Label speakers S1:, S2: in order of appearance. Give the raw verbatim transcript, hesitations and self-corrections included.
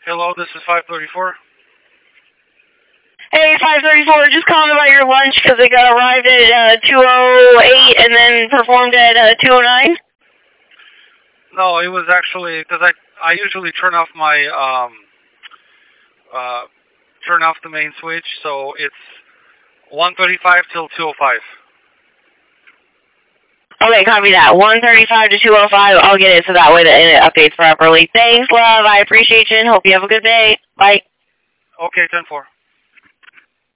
S1: Hello, this is five thirty-four.
S2: Hey, five thirty-four, just calling about your lunch because it got arrived at uh, two oh eight and then performed at uh, two oh nine.
S1: No, it was actually because I I usually turn off my um uh turn off the main switch, so it's one thirty-five till two oh five.
S2: Okay, copy that. one thirty-five to two oh five. I'll get it so that way that it updates properly. Thanks, love. I appreciate you and hope you have a good day. Bye.
S1: Okay, ten four.